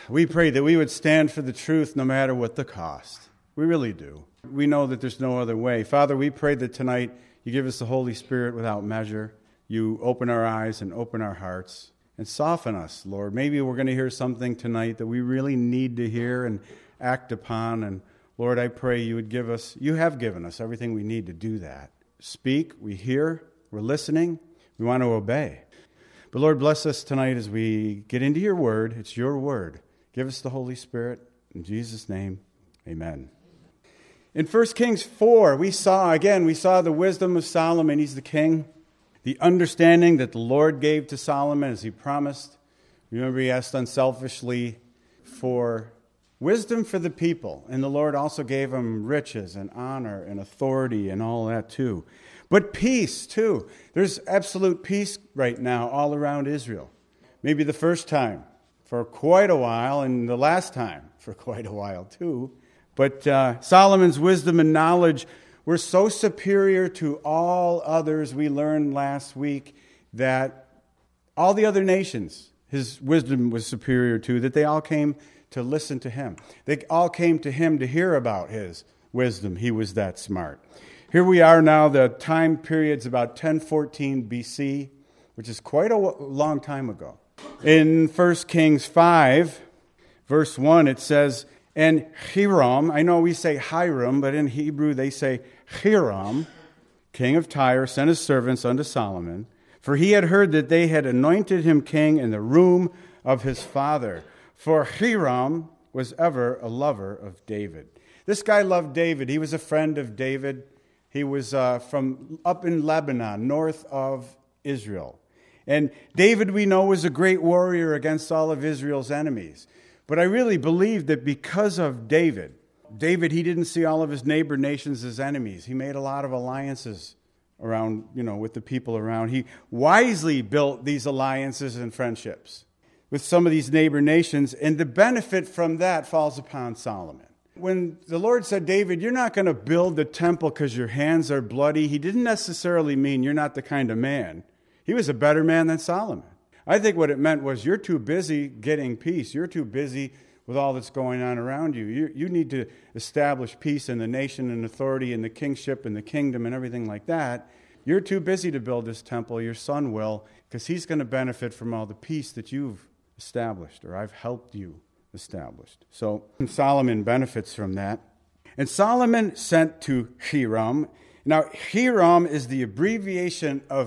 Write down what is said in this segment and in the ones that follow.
we pray that we would stand for the truth no matter what the cost. We really do. We know that there's no other way. Father, we pray that tonight you give us the Holy Spirit without measure. You open our eyes and open our hearts and soften us, Lord. Maybe we're going to hear something tonight that we really need to hear and act upon. And Lord, I pray you would give us, you have given us everything we need to do that. Speak, we hear, we're listening, we want to obey. But Lord, bless us tonight as we get into your word. It's your word. Give us the Holy Spirit. In Jesus' name, amen. In 1 Kings 4, we saw the wisdom of Solomon. He's the king. The understanding that the Lord gave to Solomon as he promised. Remember, he asked unselfishly for wisdom for the people. And the Lord also gave him riches and honor and authority and all that too. But peace too. There's absolute peace right now all around Israel. Maybe the first time for quite a while, and the last time for quite a while too. But Solomon's wisdom and knowledge were so superior to all others. We learned last week that all the other nations his wisdom was superior to, that they all came to listen to him. They all came to him to hear about his wisdom. He was that smart. Here we are now, the time period's about 1014 BC, which is quite a long time ago. In 1 Kings 5, verse 1, it says, and Hiram, I know we say Hiram, but in Hebrew they say Hiram, king of Tyre, sent his servants unto Solomon, for he had heard that they had anointed him king in the room of his father. For Hiram was ever a lover of David. This guy loved David. He was a friend of David. He was from up in Lebanon, north of Israel. And David, we know, was a great warrior against all of Israel's enemies. But I really believe that because of David, he didn't see all of his neighbor nations as enemies. He made a lot of alliances around, with the people around. He wisely built these alliances and friendships with some of these neighbor nations, and the benefit from that falls upon Solomon. When the Lord said, David, you're not going to build the temple because your hands are bloody, he didn't necessarily mean you're not the kind of man. He was a better man than Solomon. I think what it meant was you're too busy getting peace. You're too busy with all that's going on around you. You need to establish peace in the nation and authority and the kingship and the kingdom and everything like that. You're too busy to build this temple. Your son will, because he's going to benefit from all the peace that you've established, or I've helped you establish. So Solomon benefits from that. And Solomon sent to Hiram. Now, Hiram is the abbreviation of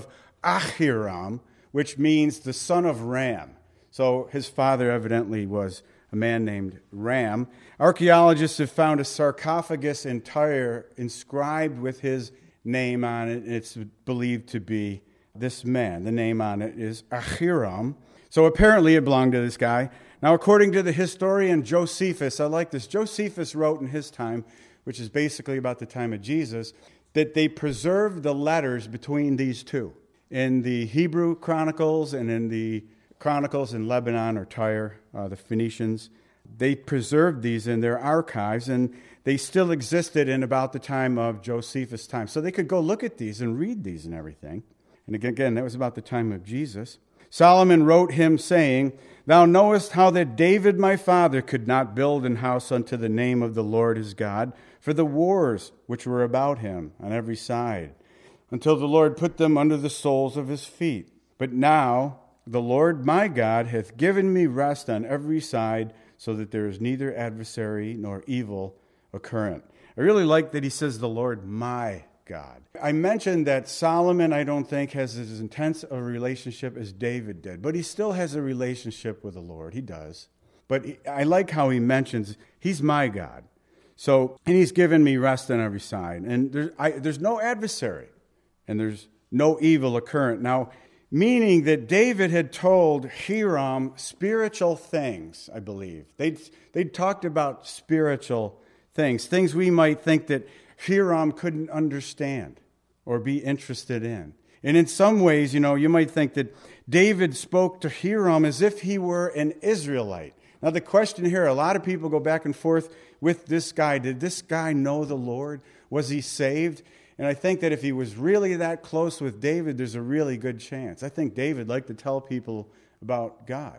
Ahiram, which means the son of Ram. So his father evidently was a man named Ram. Archaeologists have found a sarcophagus in Tyre inscribed with his name on it. It's believed to be this man. The name on it is Ahiram. So apparently it belonged to this guy. Now, according to the historian Josephus, I like this. Josephus wrote in his time, which is basically about the time of Jesus, that they preserved the letters between these two. In the Hebrew Chronicles and in the Chronicles in Lebanon or Tyre, the Phoenicians, they preserved these in their archives, and they still existed in about the time of Josephus' time. So they could go look at these and read these and everything. And again, that was about the time of Jesus. Solomon wrote him, saying, Thou knowest how that David my father could not build an house unto the name of the Lord his God, for the wars which were about him on every side, until the Lord put them under the soles of his feet. But now the Lord my God hath given me rest on every side, so that there is neither adversary nor evil occurrent. I really like that he says the Lord my God. I mentioned that Solomon, I don't think, has as intense a relationship as David did, but he still has a relationship with the Lord. He does. But I like how he mentions, he's my God. So, and he's given me rest on every side. And there's no adversary. And there's no evil occurrent. Now, meaning that David had told Hiram spiritual things, I believe. They'd talked about spiritual things we might think that Hiram couldn't understand or be interested in. And in some ways, you might think that David spoke to Hiram as if he were an Israelite. Now, the question here, a lot of people go back and forth with this guy. Did this guy know the Lord? Was he saved? And I think that if he was really that close with David, there's a really good chance. I think David liked to tell people about God.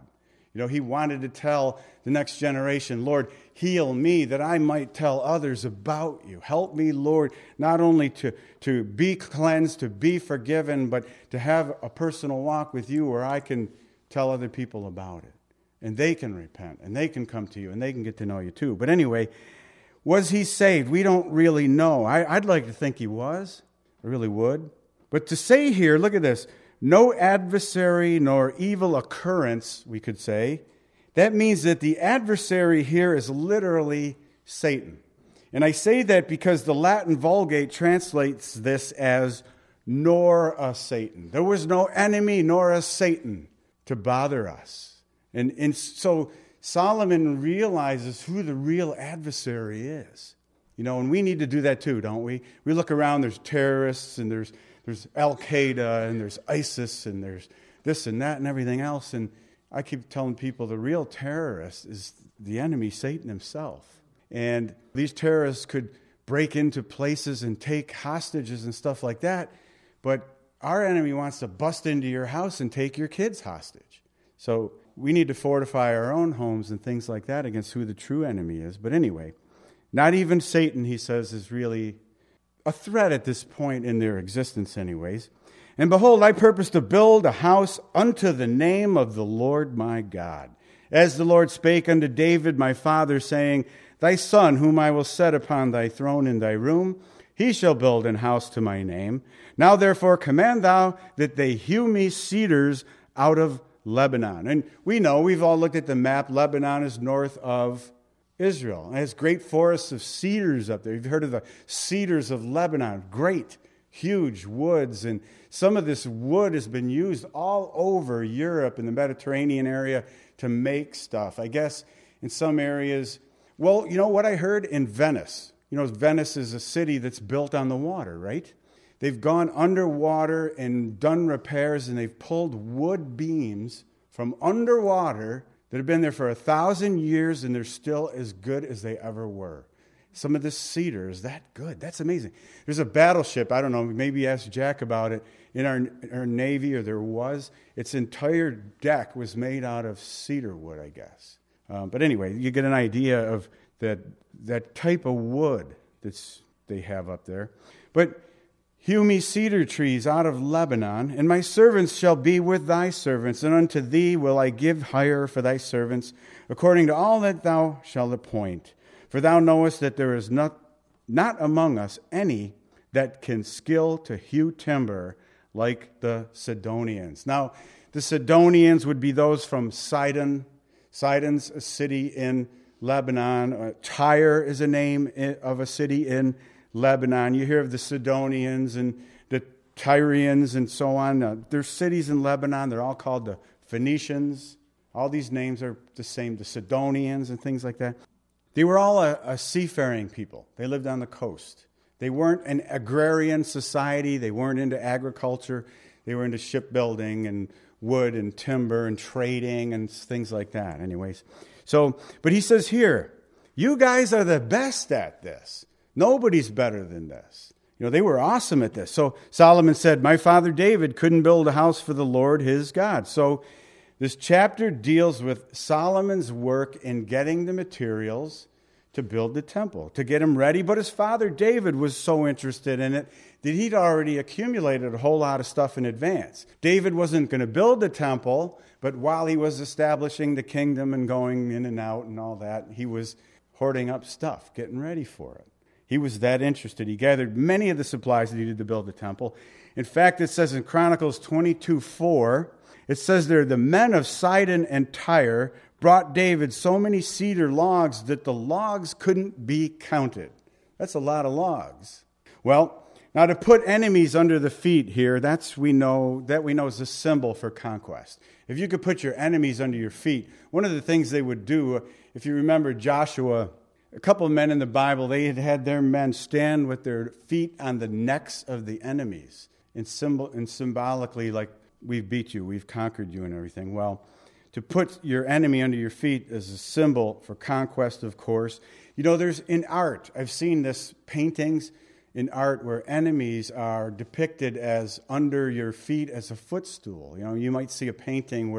He wanted to tell the next generation, Lord, heal me that I might tell others about you. Help me, Lord, not only to be cleansed, to be forgiven, but to have a personal walk with you where I can tell other people about it. And they can repent, and they can come to you, and they can get to know you too. But anyway, was he saved? We don't really know. I'd like to think he was. I really would. But to say here, look at this, no adversary nor evil occurrence, we could say, that means that the adversary here is literally Satan. And I say that because the Latin Vulgate translates this as nor a Satan. There was no enemy nor a Satan to bother us. And so Solomon realizes who the real adversary is. And we need to do that too, don't we? We look around, there's terrorists, and there's Al-Qaeda, and there's ISIS, and there's this and that and everything else. And I keep telling people the real terrorist is the enemy, Satan himself. And these terrorists could break into places and take hostages and stuff like that. But our enemy wants to bust into your house and take your kids hostage. So we need to fortify our own homes and things like that against who the true enemy is. But anyway, not even Satan, he says, is really a threat at this point in their existence anyways. And behold, I purpose to build a house unto the name of the Lord my God. As the Lord spake unto David my father, saying, Thy son, whom I will set upon thy throne in thy room, he shall build an house to my name. Now therefore command thou that they hew me cedars out of Lebanon. And we know, we've all looked at the map, Lebanon is north of Israel. It has great forests of cedars up there. You've heard of the cedars of Lebanon. Great, huge woods. And some of this wood has been used all over Europe and the Mediterranean area to make stuff. I guess in some areas, well, you know what I heard in Venice? Venice is a city that's built on the water, right? They've gone underwater and done repairs, and they've pulled wood beams from underwater that have been there for 1,000 years, and they're still as good as they ever were. Some of this cedar is that good. That's amazing. There's a battleship, I don't know, maybe ask Jack about it, in our Navy, or there was. Its entire deck was made out of cedar wood, I guess. But anyway, you get an idea of that type of wood that they have up there. But hew me cedar trees out of Lebanon, and my servants shall be with thy servants, and unto thee will I give hire for thy servants, according to all that thou shalt appoint. For thou knowest that there is not among us any that can skill to hew timber like the Sidonians. Now, the Sidonians would be those from Sidon. Sidon's a city in Lebanon. Tyre is a name of a city in Lebanon. You hear of the Sidonians and the Tyrians and so on. There's cities in Lebanon. They're all called the Phoenicians. All these names are the same, the Sidonians and things like that. They were all a seafaring people. They lived on the coast. They weren't an agrarian society. They weren't into agriculture. They were into shipbuilding and wood and timber and trading and things like that. Anyways, but he says here, you guys are the best at this. Nobody's better than this. They were awesome at this. So Solomon said, my father David couldn't build a house for the Lord his God. So this chapter deals with Solomon's work in getting the materials to build the temple, to get him ready. But his father David was so interested in it that he'd already accumulated a whole lot of stuff in advance. David wasn't going to build the temple, but while he was establishing the kingdom and going in and out and all that, he was hoarding up stuff, getting ready for it. He was that interested. He gathered many of the supplies needed to build the temple. In fact, it says in Chronicles 22:4, it says there, the men of Sidon and Tyre brought David so many cedar logs that the logs couldn't be counted. That's a lot of logs. Well, now to put enemies under the feet here, we know is a symbol for conquest. If you could put your enemies under your feet, one of the things they would do, if you remember Joshua, a couple of men in the Bible, they had their men stand with their feet on the necks of the enemies, and symbolically, like, we've beat you, we've conquered you and everything. Well, to put your enemy under your feet is a symbol for conquest, of course. There's in art, I've seen this, paintings in art where enemies are depicted as under your feet as a footstool. You might see a painting where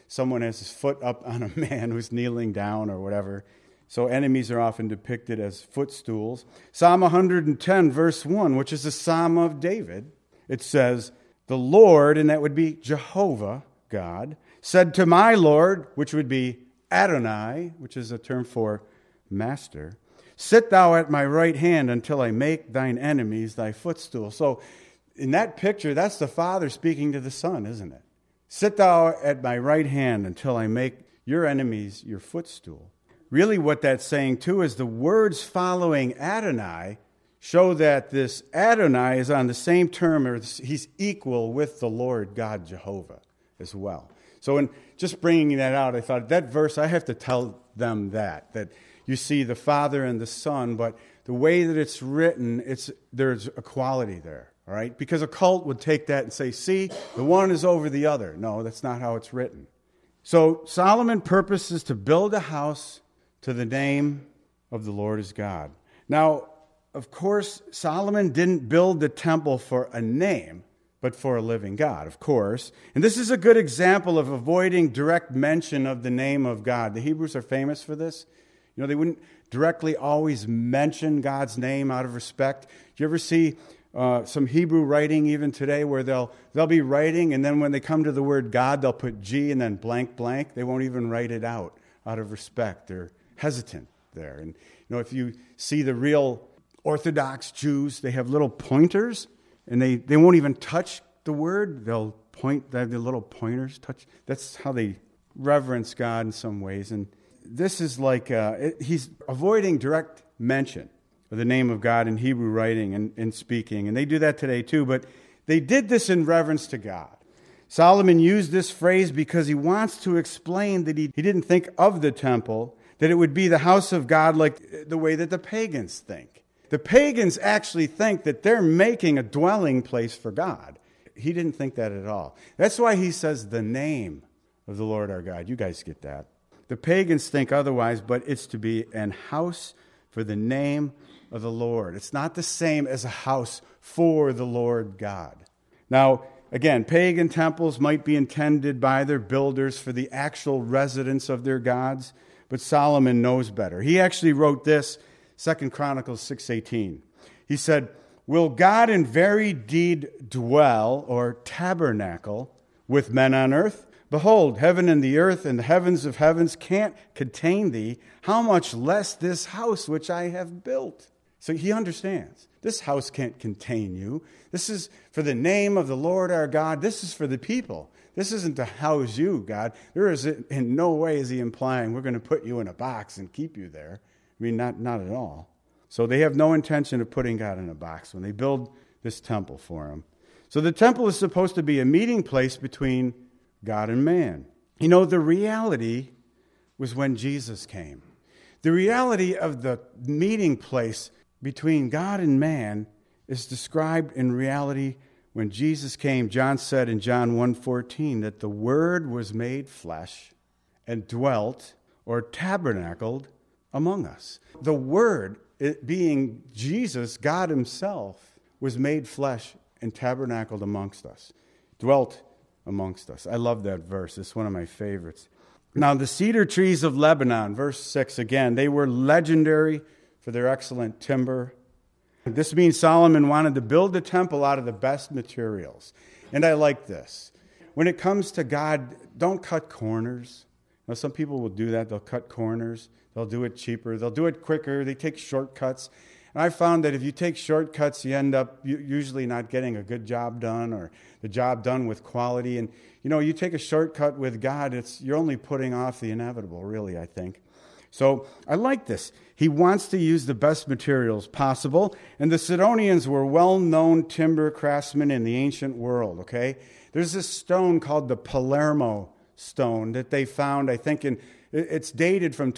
someone has his foot up on a man who's kneeling down or whatever. So enemies are often depicted as footstools. Psalm 110, verse 1, which is a psalm of David, it says, the Lord, and that would be Jehovah, God, said to my Lord, which would be Adonai, which is a term for master, sit thou at my right hand until I make thine enemies thy footstool. So in that picture, that's the Father speaking to the Son, isn't it? Sit thou at my right hand until I make your enemies your footstool. Really what that's saying too is the words following Adonai show that this Adonai is on the same term, or he's equal with the Lord God Jehovah as well. So in just bringing that out, I thought that verse, I have to tell them that you see the Father and the Son, but the way that it's written, there's equality there, all right? Because a cult would take that and say, see, the one is over the other. No, that's not how it's written. So Solomon purposes to build a house to the name of the Lord as God. Now, of course, Solomon didn't build the temple for a name, but for a living God, of course. And this is a good example of avoiding direct mention of the name of God. The Hebrews are famous for this. You know, they wouldn't directly always mention God's name out of respect. Do you ever see some Hebrew writing even today where they'll be writing, and then when they come to the word God, they'll put G and then blank, blank. They won't even write it out of respect. They're hesitant there. And, you know, if you see the real Orthodox Jews, they have little pointers, and they won't even touch the word. They'll point, they have the little pointers touch. That's how they reverence God in some ways. And this is like, he's avoiding direct mention of the name of God in Hebrew writing and speaking. And they do that today too, but they did this in reverence to God. Solomon used this phrase because he wants to explain that he didn't think of the temple, that it would be the house of God like the way that the pagans think. The pagans actually think that they're making a dwelling place for God. He didn't think that at all. That's why he says the name of the Lord our God. You guys get that. The pagans think otherwise, but it's to be an house for the name of the Lord. It's not the same as a house for the Lord God. Now, again, pagan temples might be intended by their builders for the actual residence of their gods, but Solomon knows better. He actually wrote this, 2 Chronicles 6:18. He said, will God in very deed dwell or tabernacle with men on earth? Behold, heaven and the earth and the heavens of heavens can't contain thee. How much less this house which I have built? So he understands. This house can't contain you. This is for the name of the Lord our God. This is for the people. This isn't to house you, God. There is in no way is he implying we're going to put you in a box and keep you there. I mean, not at all. So they have no intention of putting God in a box when they build this temple for him. So the temple is supposed to be a meeting place between God and man. You know, the reality was when Jesus came. The reality of the meeting place between God and man is described in reality when Jesus came. John said in John 1:14 that the Word was made flesh and dwelt or tabernacled among us. The Word, it being Jesus, God himself, was made flesh and tabernacled amongst us, dwelt amongst us. I love that verse. It's one of my favorites. Now, the cedar trees of Lebanon, verse 6 again, they were legendary for their excellent timber. This means Solomon wanted to build the temple out of the best materials. And I like this. When it comes to God, don't cut corners. Now, some people will do that. They'll cut corners. They'll do it cheaper. They'll do it quicker. They take shortcuts. And I found that if you take shortcuts, you end up usually not getting a good job done or the job done with quality. And, you know, you take a shortcut with God, you're only putting off the inevitable, really, I think. So I like this. He wants to use the best materials possible. And the Sidonians were well-known timber craftsmen in the ancient world, okay? There's this stone called the Palermo stone that they found, I think, it's dated from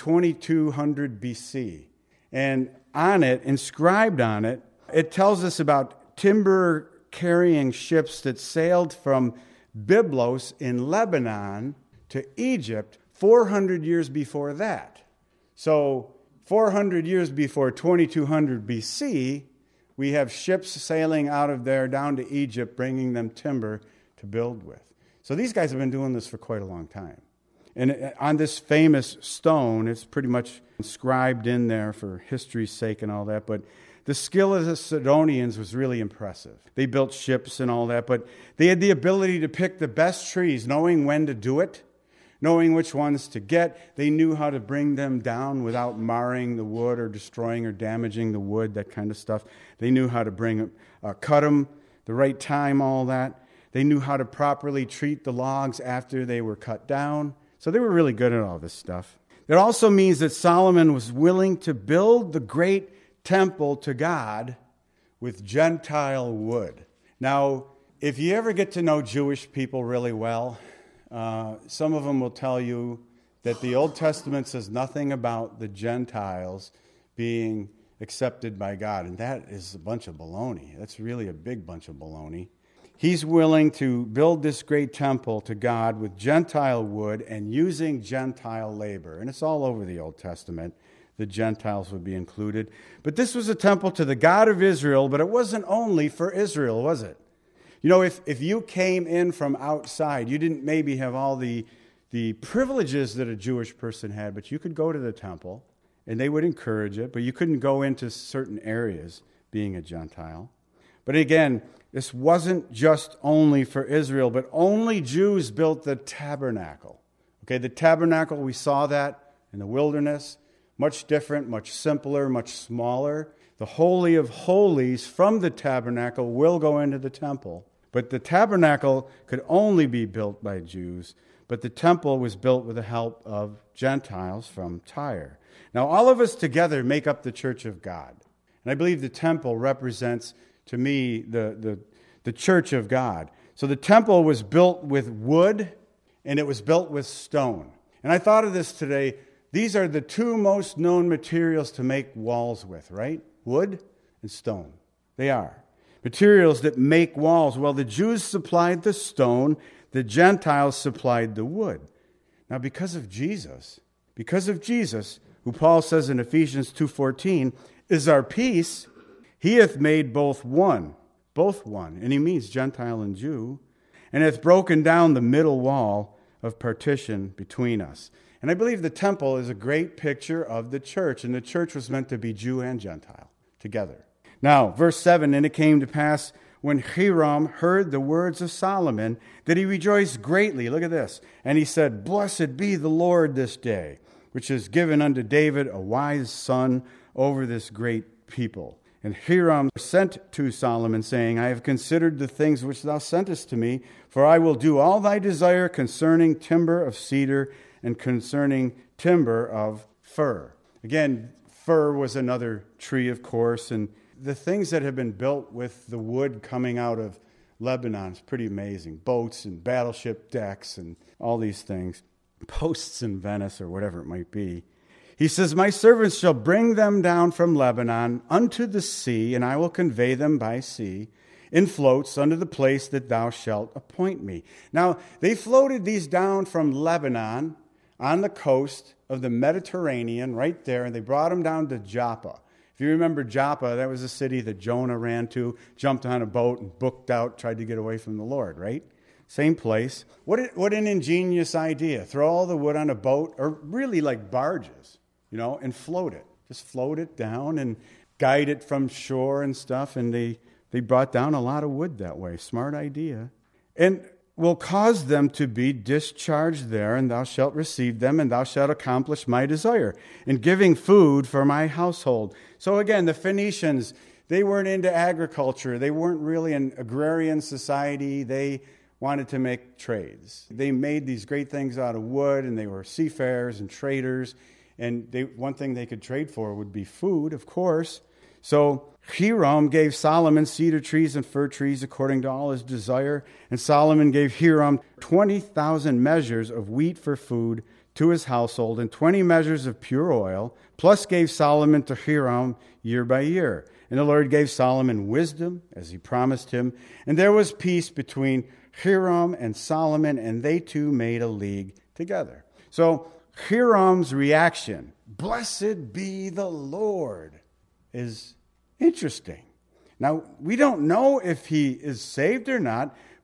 2200 BC. And on it, inscribed on it, it tells us about timber-carrying ships that sailed from Byblos in Lebanon to Egypt 400 years before that. So 400 years before 2200 BC, we have ships sailing out of there down to Egypt, bringing them timber to build with. So these guys have been doing this for quite a long time. And on this famous stone, it's pretty much inscribed in there for history's sake and all that, but the skill of the Sidonians was really impressive. They built ships and all that, but they had the ability to pick the best trees, knowing when to do it, knowing which ones to get. They knew how to bring them down without marring the wood or destroying or damaging the wood, that kind of stuff. They knew how to cut them the right time, all that. They knew how to properly treat the logs after they were cut down. So they were really good at all this stuff. It also means that Solomon was willing to build the great temple to God with Gentile wood. Now, if you ever get to know Jewish people really well, some of them will tell you that the Old Testament says nothing about the Gentiles being accepted by God, and that is a bunch of baloney. That's really a big bunch of baloney. He's willing to build this great temple to God with Gentile wood and using Gentile labor, and it's all over the Old Testament. The Gentiles would be included. But this was a temple to the God of Israel, but it wasn't only for Israel, was it? You know, if you came in from outside, you didn't maybe have all the privileges that a Jewish person had, but you could go to the temple, and they would encourage it, but you couldn't go into certain areas being a Gentile. But again, this wasn't just only for Israel, but only Jews built the tabernacle. Okay, the tabernacle, we saw that in the wilderness. Much different, much simpler, much smaller. The Holy of Holies from the tabernacle will go into the temple. But the tabernacle could only be built by Jews, but the temple was built with the help of Gentiles from Tyre. Now, all of us together make up the church of God. And I believe the temple represents, to me, the church of God. So the temple was built with wood, and it was built with stone. And I thought of this today. These are the two most known materials to make walls with, right? Wood and stone. They are. Materials that make walls. Well, the Jews supplied the stone. The Gentiles supplied the wood. Now, because of Jesus, who Paul says in Ephesians 2:14, is our peace, he hath made both one. And he means Gentile and Jew, and hath broken down the middle wall of partition between us. And I believe the temple is a great picture of the church, and the church was meant to be Jew and Gentile together. Now, verse 7, and it came to pass when Hiram heard the words of Solomon that he rejoiced greatly. Look at this. And he said, Blessed be the Lord this day, which has given unto David a wise son over this great people. And Hiram sent to Solomon, saying, I have considered the things which thou sentest to me, for I will do all thy desire concerning timber of cedar and concerning timber of fir. Again, fir was another tree, of course, and the things that have been built with the wood coming out of Lebanon is pretty amazing. Boats and battleship decks and all these things. Posts in Venice or whatever it might be. He says, My servants shall bring them down from Lebanon unto the sea, and I will convey them by sea in floats unto the place that thou shalt appoint me. Now, they floated these down from Lebanon on the coast of the Mediterranean right there, and they brought them down to Joppa. If you remember Joppa, that was a city that Jonah ran to, jumped on a boat and booked out, tried to get away from the Lord, right? Same place. What an ingenious idea. Throw all the wood on a boat, or really like barges, and float it. Just float it down and guide it from shore and stuff, and they brought down a lot of wood that way. Smart idea. And will cause them to be discharged there, and thou shalt receive them, and thou shalt accomplish my desire in giving food for my household. So again, the Phoenicians, they weren't into agriculture. They weren't really an agrarian society. They wanted to make trades. They made these great things out of wood, and they were seafarers and traders. And one thing they could trade for would be food, of course. So Hiram gave Solomon cedar trees and fir trees according to all his desire. And Solomon gave Hiram 20,000 measures of wheat for food to his household and 20 measures of pure oil, plus gave Solomon to Hiram year by year. And the Lord gave Solomon wisdom, as he promised him. And there was peace between Hiram and Solomon, and they two made a league together. So Hiram's reaction, blessed be the Lord, is interesting. Now, we don't know if he is saved or not,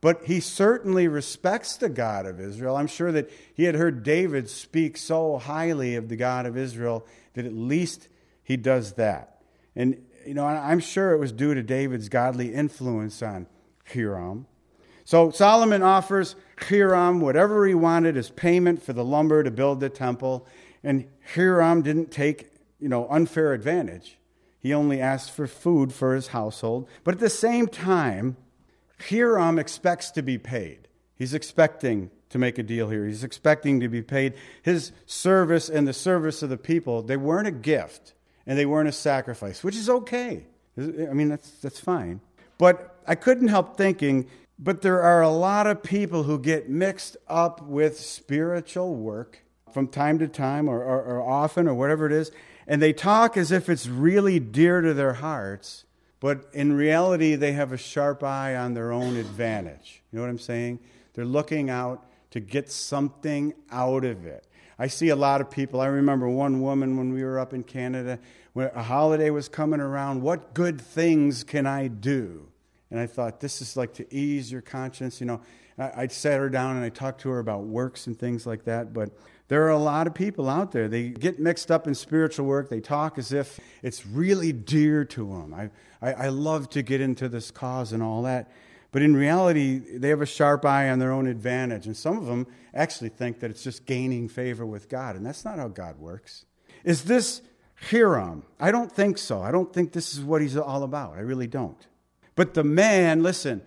but he certainly respects the God of Israel. I'm sure that he had heard David speak so highly of the God of Israel that at least he does that. And, I'm sure it was due to David's godly influence on Hiram. So Solomon offers Hiram whatever he wanted as payment for the lumber to build the temple. And Hiram didn't take, unfair advantage. He only asked for food for his household. But at the same time, Hiram expects to be paid. He's expecting to make a deal here. He's expecting to be paid. His service and the service of the people, they weren't a gift and they weren't a sacrifice, which is okay. That's fine. But I couldn't help thinking, but there are a lot of people who get mixed up with spiritual work from time to time or often or whatever it is, and they talk as if it's really dear to their hearts, but in reality they have a sharp eye on their own advantage. You know what I'm saying? They're looking out to get something out of it. I see a lot of people. I remember one woman when we were up in Canada, when a holiday was coming around, what good things can I do? And I thought, this is like to ease your conscience. I sat her down and I talked to her about works and things like that. But there are a lot of people out there. They get mixed up in spiritual work. They talk as if it's really dear to them. I love to get into this cause and all that. But in reality, they have a sharp eye on their own advantage. And some of them actually think that it's just gaining favor with God. And that's not how God works. Is this Hiram? I don't think so. I don't think this is what he's all about. I really don't. But the man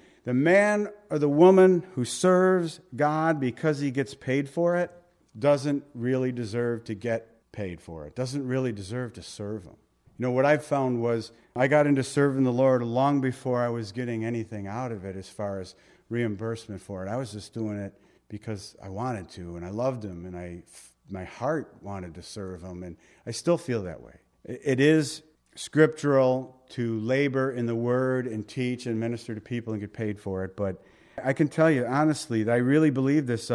or the woman who serves God because he gets paid for it doesn't really deserve to get paid for it, doesn't really deserve to serve him. What I've found was I got into serving the Lord long before I was getting anything out of it as far as reimbursement for it. I was just doing it because I wanted to, and I loved him, and my heart wanted to serve him, and I still feel that way. It is scriptural to labor in the word and teach and minister to people and get paid for it, but I can tell you honestly that I really believe this.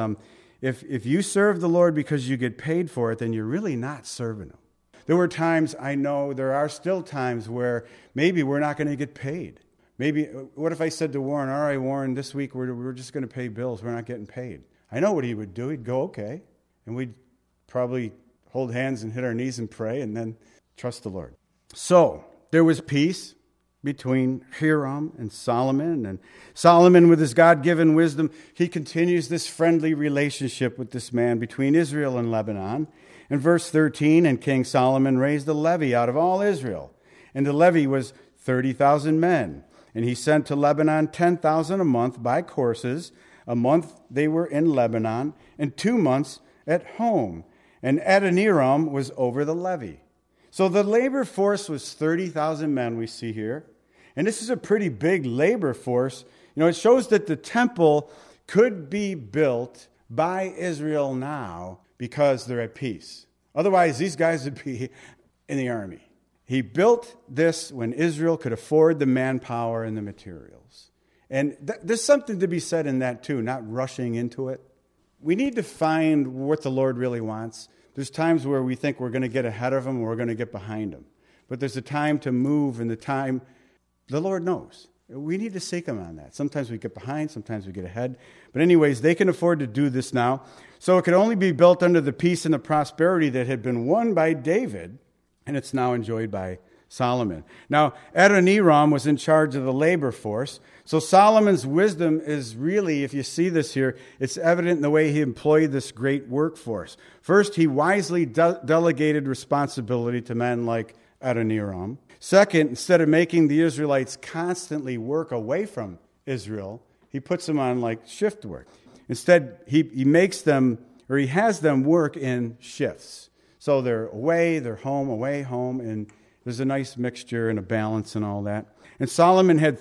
If you serve the Lord because you get paid for it, then you're really not serving him. There were times, I know there are still times where maybe we're not going to get paid. Maybe, what if I said to Warren, all right, Warren, this week we're just going to pay bills. We're not getting paid. I know what he would do. He'd go, okay. And we'd probably hold hands and hit our knees and pray and then trust the Lord. So there was peace between Hiram and Solomon. And Solomon, with his God-given wisdom, he continues this friendly relationship with this man between Israel and Lebanon. In verse 13, and King Solomon raised a levy out of all Israel. And the levy was 30,000 men. And he sent to Lebanon 10,000 a month by courses. A month they were in Lebanon, and 2 months at home. And Adoniram was over the levy. So the labor force was 30,000 men we see here. And this is a pretty big labor force. It shows that the temple could be built by Israel now because they're at peace. Otherwise, these guys would be in the army. He built this when Israel could afford the manpower and the materials. And there's something to be said in that too, not rushing into it. We need to find what the Lord really wants. There's times where we think we're going to get ahead of him or we're going to get behind him. But there's a time to move and the time the Lord knows. We need to seek him on that. Sometimes we get behind, sometimes we get ahead. But anyways, they can afford to do this now. So it could only be built under the peace and the prosperity that had been won by David, and it's now enjoyed by Solomon. Now, Adoniram was in charge of the labor force. So Solomon's wisdom is really, if you see this here, it's evident in the way he employed this great workforce. First, he wisely delegated responsibility to men like Adoniram. Second, instead of making the Israelites constantly work away from Israel, he puts them on like shift work. Instead, he makes them, or he has them work in shifts. So they're away, they're home, away, home, and there's a nice mixture and a balance and all that. And Solomon had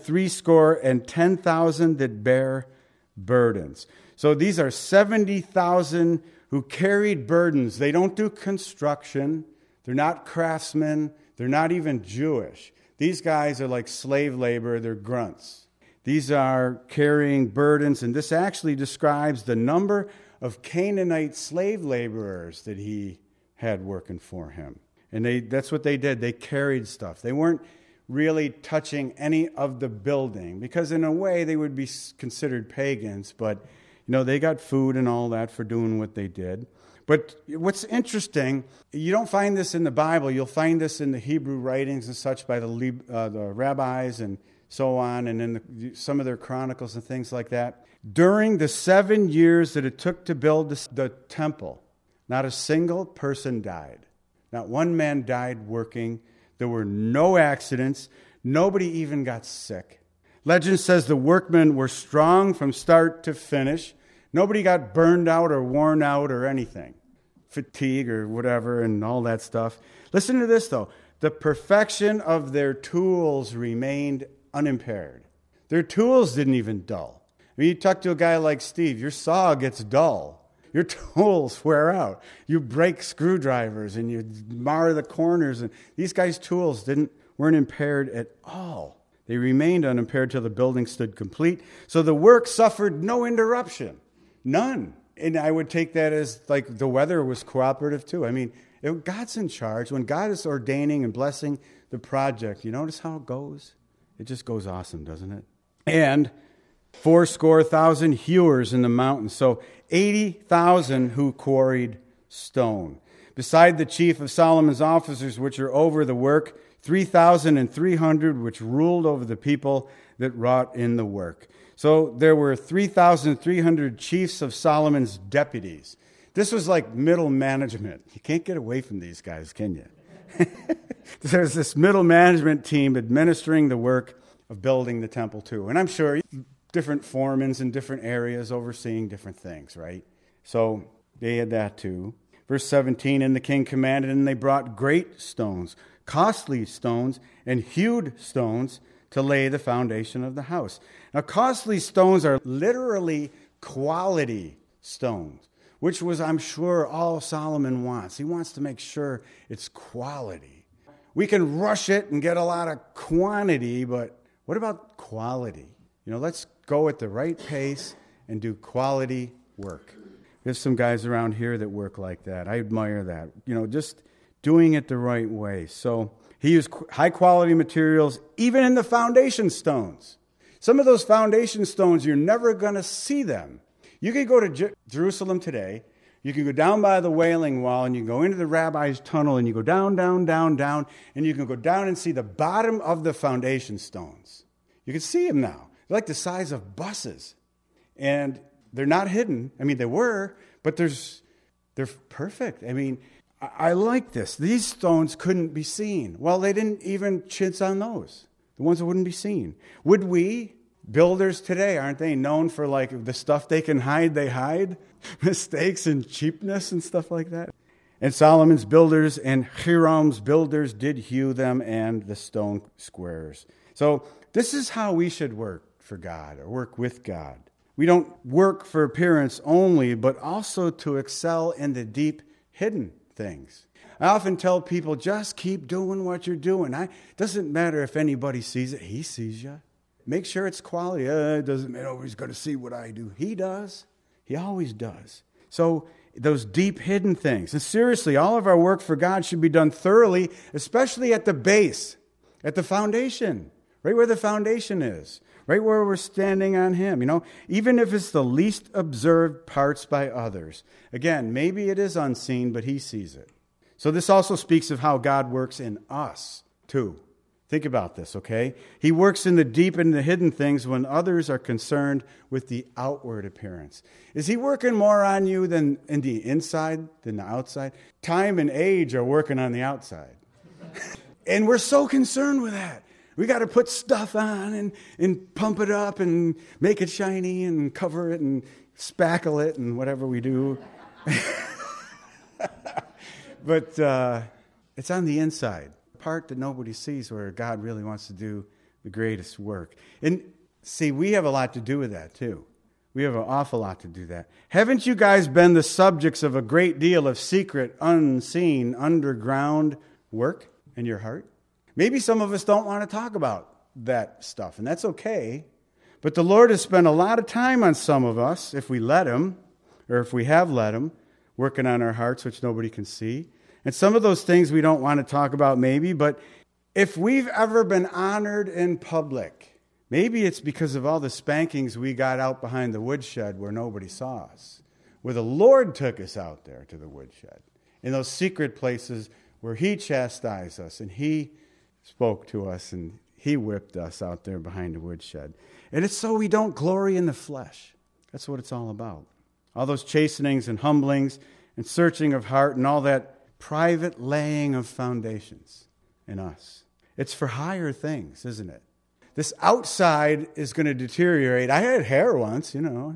70,000 that bear burdens. So these are 70,000 who carried burdens. They don't do construction. They're not craftsmen. They're not even Jewish. These guys are like slave labor. They're grunts. These are carrying burdens, and this actually describes the number of Canaanite slave laborers that he had working for him. And that's what they did. They carried stuff. They weren't really touching any of the building, because in a way they would be considered pagans, but they got food and all that for doing what they did. But what's interesting, you don't find this in the Bible. You'll find this in the Hebrew writings and such by the rabbis and so on, and in some of their chronicles and things like that. During the 7 years that it took to build the temple, not a single person died. Not one man died working. There were no accidents. Nobody even got sick. Legend says the workmen were strong from start to finish. Nobody got burned out or worn out or anything. Fatigue or whatever and all that stuff. Listen to this, though. The perfection of their tools remained unimpaired. Their tools didn't even dull. I mean, you talk to a guy like Steve, your saw gets dull. Your tools wear out. You break screwdrivers and you mar the corners. And these guys' tools weren't impaired at all. They remained unimpaired till the building stood complete. So the work suffered no interruption. None. And I would take that as like the weather was cooperative too. I mean, God's in charge. When God is ordaining and blessing the project, you notice how it goes? It just goes awesome, doesn't it? And 80,000 hewers in the mountains. So 80,000 who quarried stone. Beside the chief of Solomon's officers, which are over the work, 3,300 which ruled over the people that wrought in the work. So there were 3,300 chiefs of Solomon's deputies. This was like middle management. You can't get away from these guys, can you? There's this middle management team administering the work of building the temple too. And I'm sure different foremans in different areas overseeing different things, right? So they had that too. Verse 17, and the king commanded, and they brought great stones, costly stones, and hewed stones to lay the foundation of the house. Now, costly stones are literally quality stones, which was, I'm sure, all Solomon wants. He wants to make sure it's quality. We can rush it and get a lot of quantity, but what about quality? Let's go at the right pace and do quality work. There's some guys around here that work like that. I admire that. Just doing it the right way. So he used high-quality materials, even in the foundation stones. Some of those foundation stones, you're never going to see them. You could go to Jerusalem today. You can go down by the Wailing Wall, and you go into the Rabbi's Tunnel, and you go down, down, down, down, and you can go down and see the bottom of the foundation stones. You can see them now. They're like the size of buses. And they're not hidden. I mean, they were, but they're perfect. I mean, I like this. These stones couldn't be seen. Well, they didn't even chintz on those, the ones that wouldn't be seen. Would we? Builders today, aren't they known for like the stuff they can hide, they hide? Mistakes and cheapness and stuff like that. And Solomon's builders and Hiram's builders did hew them and the stone squares. So this is how we should work for God or work with God. We don't work for appearance only, but also to excel in the deep hidden things. I often tell people, just keep doing what you're doing. It doesn't matter if anybody sees it. He sees you. Make sure it's quality. It doesn't matter if he's going to see what I do. He does. He always does. So those deep hidden things. And seriously, all of our work for God should be done thoroughly, especially at the base, at the foundation, right where the foundation is, right where we're standing on Him. Even if it's the least observed parts by others. Again, maybe it is unseen, but He sees it. So this also speaks of how God works in us, too. Think about this, okay? He works in the deep and the hidden things when others are concerned with the outward appearance. Is He working more on you than in the inside, than the outside? Time and age are working on the outside. And we're so concerned with that. We got to put stuff on and pump it up and make it shiny and cover it and spackle it and whatever we do. But it's on the inside. Part that nobody sees where God really wants to do the greatest work. And see, we have a lot to do with that too. We have an awful lot to do that. Haven't you guys been the subjects of a great deal of secret, unseen, underground work in your heart? Maybe some of us don't want to talk about that stuff, and that's okay. But the Lord has spent a lot of time on some of us, if we let Him, or if we have let Him, working on our hearts, which nobody can see. And some of those things we don't want to talk about maybe, but If we've ever been honored in public, maybe it's because of all the spankings we got out behind the woodshed where nobody saw us, where the Lord took us out there to the woodshed, in those secret places where He chastised us and He spoke to us and He whipped us out there behind the woodshed. And it's so we don't glory in the flesh. That's what it's all about. All those chastenings and humblings and searching of heart and all that private laying of foundations in us. It's for higher things, isn't it? This outside is going to deteriorate. I had hair once,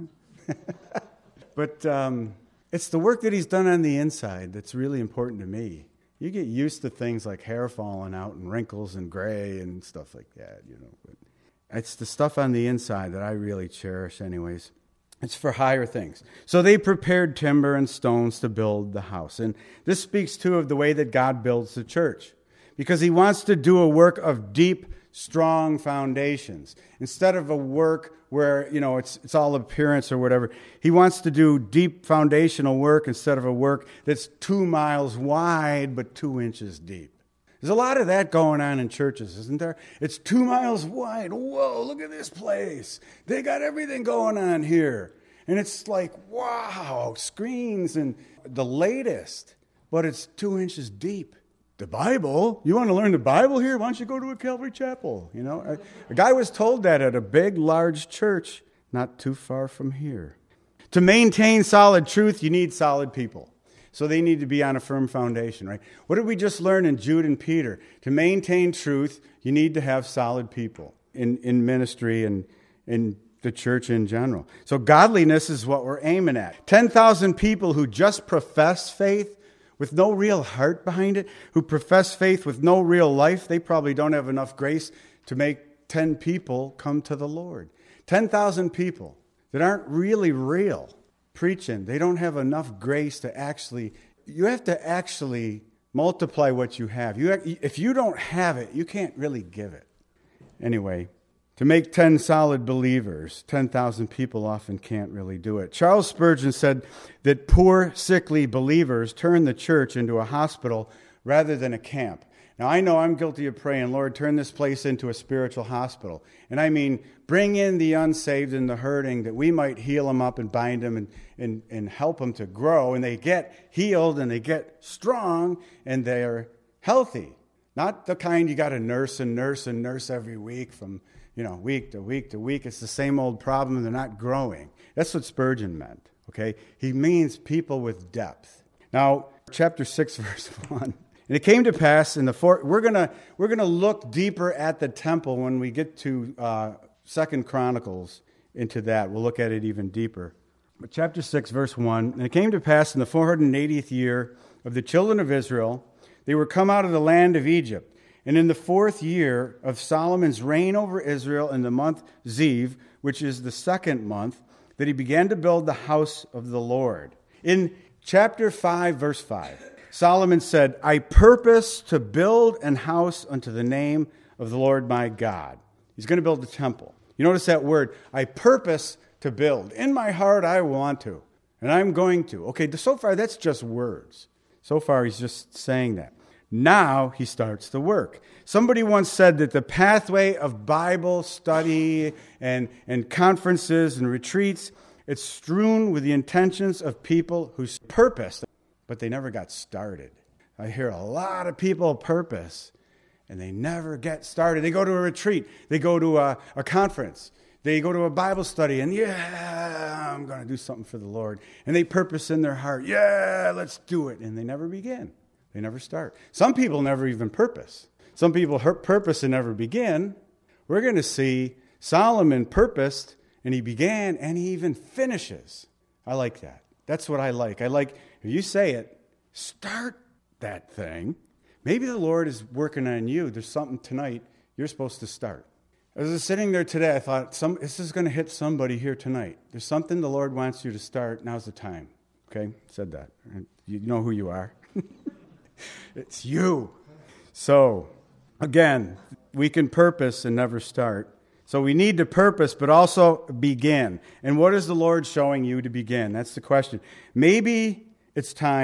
But it's the work that He's done on the inside that's really important to me. You get used to things like hair falling out and wrinkles and gray and stuff like that, But it's the stuff on the inside that I really cherish anyways. It's for higher things. So they prepared timber and stones to build the house. And this speaks, too, of the way that God builds the church. Because He wants to do a work of deep, strong foundations. Instead of a work where, it's all appearance or whatever. He wants to do deep foundational work instead of a work that's 2 miles wide but 2 inches deep. There's a lot of that going on in churches, isn't there? It's 2 miles wide. Whoa, look at this place. They got everything going on here. And it's like, wow, screens and the latest. But it's 2 inches deep. The Bible? You want to learn the Bible here? Why don't you go to a Calvary Chapel? A guy was told that at a big, large church not too far from here. To maintain solid truth, you need solid people. So they need to be on a firm foundation, right? What did we just learn in Jude and Peter? To maintain truth, you need to have solid people in ministry and in the church in general. So godliness is what we're aiming at. 10,000 people who just profess faith with no real heart behind it, who profess faith with no real life, they probably don't have enough grace to make 10 people come to the Lord. 10,000 people that aren't really real preaching, they don't have enough grace to actually, you have to actually multiply what you have. If you don't have it, you can't really give it. Anyway, to make 10 solid believers, 10,000 people often can't really do it. Charles Spurgeon said that poor, sickly believers turn the church into a hospital rather than a camp. Now, I know I'm guilty of praying, Lord, turn this place into a spiritual hospital. And I mean, bring in the unsaved and the hurting that we might heal them up and bind them and help them to grow. And they get healed and they get strong and they're healthy. Not the kind you got to nurse and nurse and nurse every week from week to week to week. It's the same old problem. They're not growing. That's what Spurgeon meant, okay? He means people with depth. Now, chapter 6, verse 1. And it came to pass in the we're gonna look deeper at the temple when we get to 2 Chronicles into that. We'll look at it even deeper. But chapter 6, verse 1. And it came to pass in the 480th year of the children of Israel, they were come out of the land of Egypt. And in the 4th year of Solomon's reign over Israel, in the month Ziv, which is the 2nd month, that he began to build the house of the Lord. In chapter 5, verse 5, Solomon said, I purpose to build an house unto the name of the Lord my God. He's going to build a temple. You notice that word, I purpose to build. In my heart, I want to, and I'm going to. Okay, so far, that's just words. So far, he's just saying that. Now he starts the work. Somebody once said that the pathway of Bible study and conferences and retreats, it's strewn with the intentions of people who purposed, but they never got started. I hear a lot of people purpose, and they never get started. They go to a retreat. They go to a conference. They go to a Bible study, and I'm going to do something for the Lord. And they purpose in their heart, let's do it. And they never begin. They never start. Some people never even purpose. Some people purpose and never begin. We're going to see Solomon purposed, and he began, and he even finishes. I like that. That's what I like. I like, if you say it, start that thing. Maybe the Lord is working on you. There's something tonight you're supposed to start. As I was sitting there today, I thought, this is going to hit somebody here tonight. There's something the Lord wants you to start. Now's the time. Okay? Said that. You know who you are. It's you. So, again, we can purpose and never start. So we need to purpose, but also begin. And what is the Lord showing you to begin? That's the question. Maybe it's time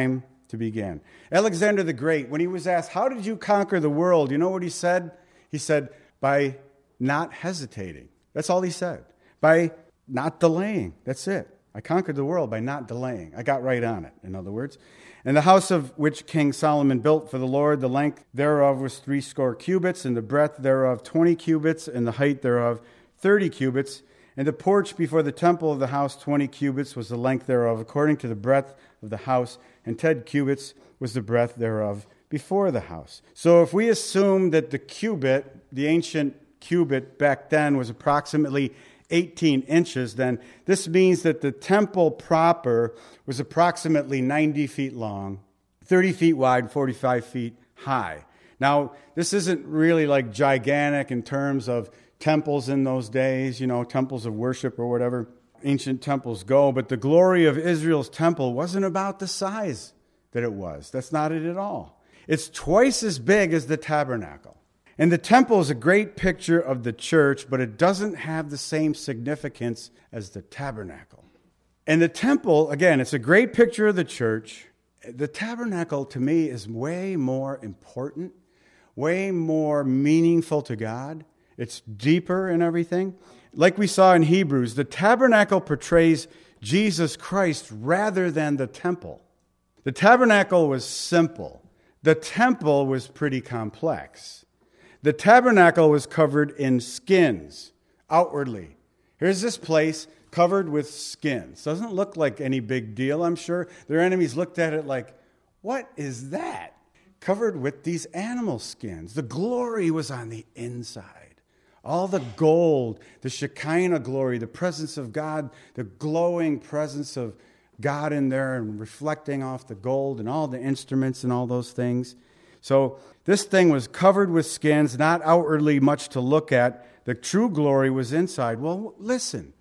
to begin. Alexander the Great, when he was asked, how did you conquer the world? You know what he said? He said, by not hesitating. That's all he said. By not delaying. That's it. I conquered the world by not delaying. I got right on it, in other words. And the house of which King Solomon built for the Lord, the length thereof was 80 cubits, and the breadth thereof 20 cubits, and the height thereof 30 cubits. And the porch before the temple of the house 20 cubits was the length thereof, according to the breadth of the house, and 10 cubits was the breadth thereof before the house. So if we assume that the cubit, the ancient cubit back then, was approximately 18 inches, then this means that the temple proper was approximately 90 feet long, 30 feet wide, 45 feet high. Now, this isn't really like gigantic in terms of temples in those days, temples of worship or whatever ancient temples go, but the glory of Israel's temple wasn't about the size that it was. That's not it at all. It's twice as big as the tabernacle. And the temple is a great picture of the church, but it doesn't have the same significance as the tabernacle. And the temple, again, it's a great picture of the church. The tabernacle, to me, is way more important, way more meaningful to God. It's deeper in everything. Like we saw in Hebrews, the tabernacle portrays Jesus Christ rather than the temple. The tabernacle was simple. The temple was pretty complex. The tabernacle was covered in skins, outwardly. Here's this place covered with skins. Doesn't look like any big deal, I'm sure. Their enemies looked at it like, what is that? Covered with these animal skins. The glory was on the inside. All the gold, the Shekinah glory, the presence of God, the glowing presence of God in there and reflecting off the gold and all the instruments and all those things. So this thing was covered with skins, not outwardly much to look at. The true glory was inside. Well, listen,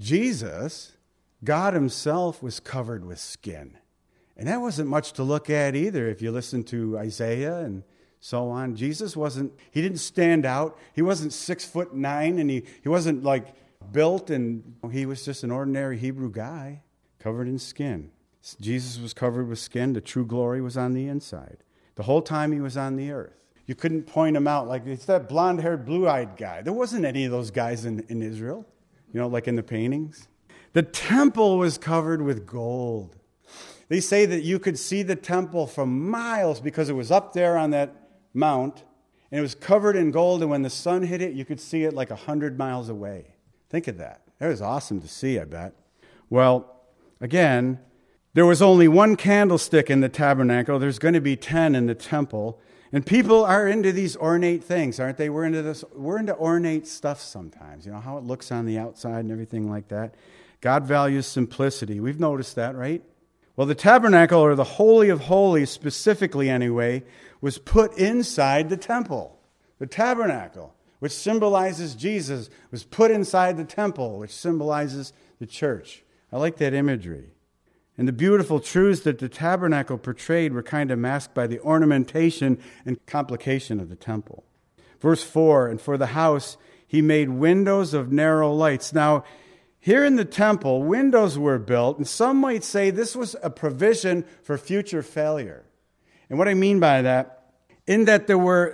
Jesus, God himself, was covered with skin. And that wasn't much to look at either if you listen to Isaiah and so on. Jesus he didn't stand out. He wasn't 6'9", and he wasn't like built, and he was just an ordinary Hebrew guy covered in skin. Jesus was covered with skin. The true glory was on the inside. The whole time he was on the earth. You couldn't point him out like, it's that blonde-haired, blue-eyed guy. There wasn't any of those guys in Israel, like in the paintings. The temple was covered with gold. They say that you could see the temple from miles because it was up there on that mount, and it was covered in gold, and when the sun hit it, you could see it like 100 miles away. Think of that. That was awesome to see, I bet. Well, again, there was only one candlestick in the tabernacle. There's going to be 10 in the temple. And people are into these ornate things, aren't they? We're into ornate stuff sometimes. How it looks on the outside and everything like that. God values simplicity. We've noticed that, right? Well, the tabernacle, or the Holy of Holies specifically anyway, was put inside the temple. The tabernacle, which symbolizes Jesus, was put inside the temple, which symbolizes the church. I like that imagery. And the beautiful truths that the tabernacle portrayed were kind of masked by the ornamentation and complication of the temple. Verse 4, and for the house he made windows of narrow lights. Now, here in the temple, windows were built, and some might say this was a provision for future failure. And what I mean by that, in that they were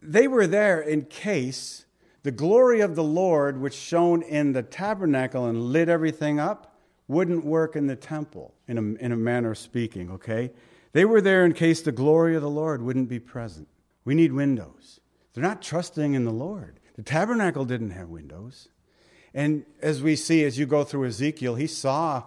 there in case the glory of the Lord, which shone in the tabernacle and lit everything up, wouldn't work in the temple, in a manner of speaking, okay? They were there in case the glory of the Lord wouldn't be present. We need windows. They're not trusting in the Lord. The tabernacle didn't have windows. And as we see, as you go through Ezekiel, he saw